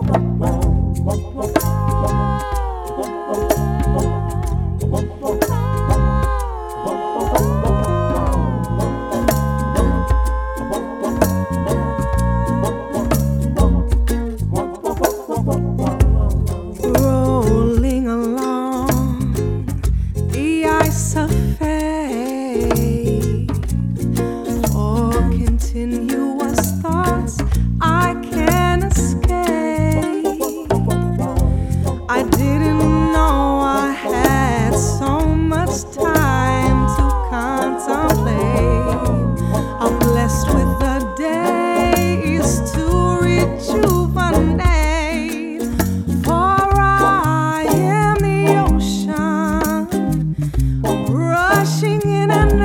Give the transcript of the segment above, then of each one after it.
Rolling along the ice of fate, or continuous thoughts I can't escape. I didn't know I had so much time to contemplate. I'm blessed with the days to rejuvenate. Rushing in and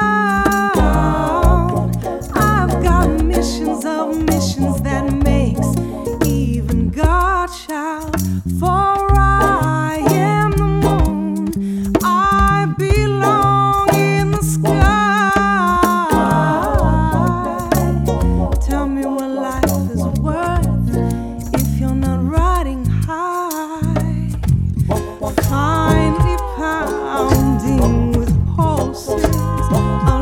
out, I've got missions of missions that makes even God shout. For I am the moon, I belong in the sky. Tell me what life is worth if you're not riding high. Finally pounding with pulses of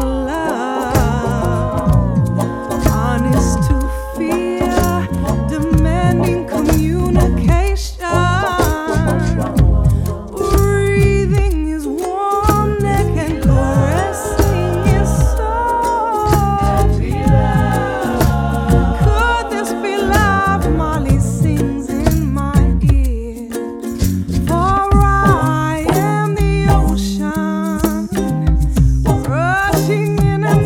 love, honest to fear, demanding communication. Breathing his warm neck and caressing his soul. Could this be love? Molly sings in my ear. For I am the ocean, rushing in and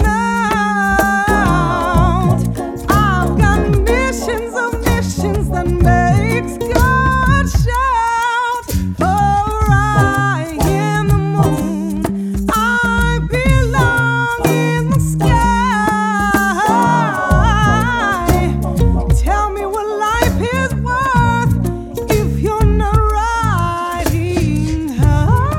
out. I've got missions of missions that makes God shout. For I am the moon, I belong in the sky. Tell me what life is worth if you're not riding high.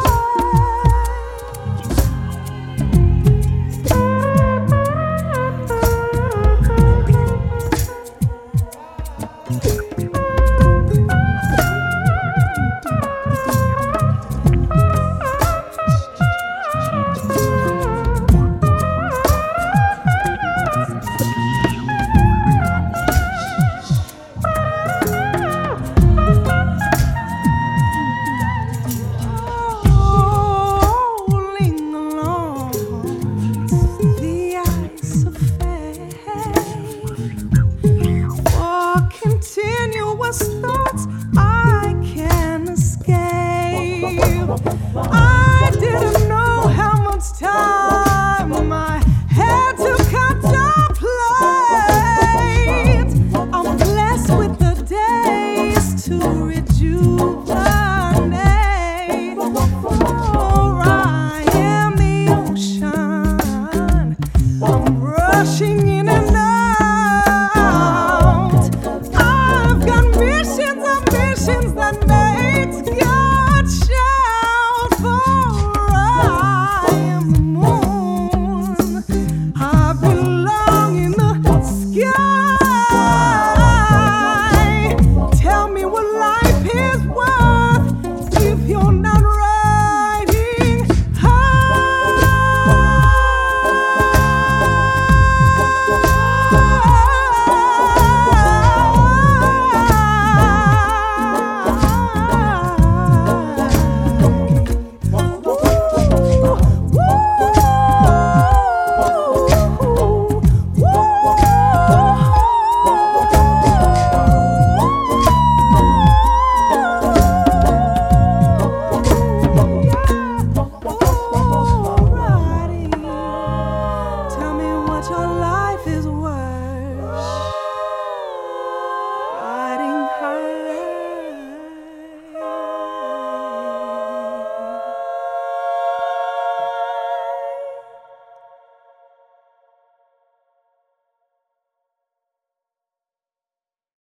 Rolling along the ice of fate, for continuous thoughts I can't escape. I didn't know how much time I had to contemplate. I'm blessed with the days to rejuvenate. For I am the ocean, I'm rushing in and out. I've got missions of missions that